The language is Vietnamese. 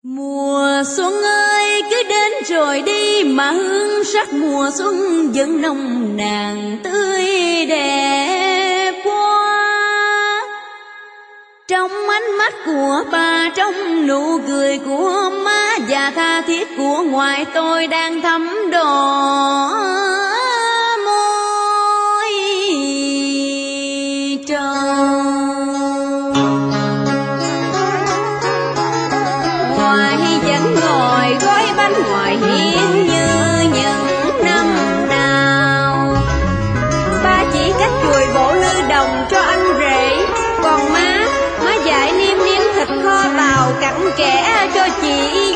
Mùa xuân ơi cứ đến rồi đi mà hương sắc mùa xuân vẫn nồng nàn tươi đẹp quá. Trong ánh mắt của bà, trong nụ cười của má và tha thiết của ngoại, tôi đang thấm đỏ môi trầu. Ngoại vẫn ngồi gói bánh ngoại hiên như những năm nào. Ba chỉ cách chùi bộ lư đồng cho anh rể, còn má dạy niêm nếm thịt kho tàu cặn kẽ cho chị